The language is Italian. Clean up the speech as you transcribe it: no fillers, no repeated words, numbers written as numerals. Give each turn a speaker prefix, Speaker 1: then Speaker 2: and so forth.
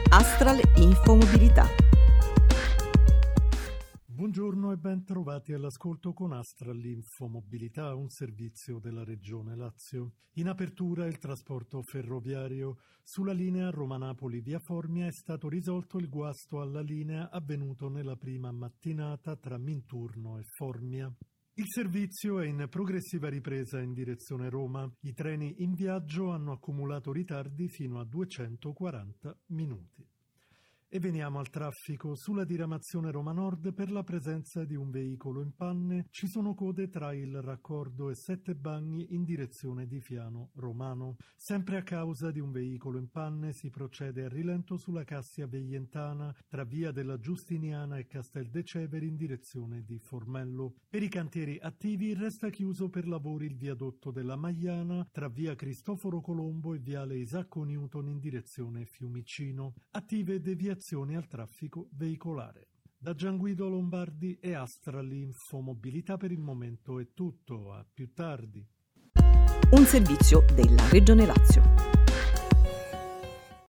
Speaker 1: Astral Infomobilità.
Speaker 2: Buongiorno e ben trovati all'ascolto con Astral Infomobilità, un servizio della Regione Lazio. In apertura il trasporto ferroviario. Sulla linea Roma-Napoli via Formia è stato risolto il guasto alla linea avvenuto nella prima mattinata tra Minturno e Formia. Il servizio è in progressiva ripresa in direzione Roma. I treni in viaggio hanno accumulato ritardi fino a 240 minuti. E veniamo al traffico. Sulla diramazione Roma Nord, per la presenza di un veicolo in panne, ci sono code tra il raccordo e Sette Bagni in direzione di Fiano Romano. Sempre a causa di un veicolo in panne si procede a rilento sulla Cassia Veientana tra via della Giustiniana e Casteldeceveri in direzione di Formello. Per i cantieri attivi resta chiuso per lavori il viadotto della Maiana tra via Cristoforo Colombo e viale Isacco Newton in direzione Fiumicino. Attive deviazioni al traffico veicolare. Da Gianguido Lombardi e Astral Infomobilità per il momento è tutto, a più tardi.
Speaker 1: Un servizio della Regione Lazio.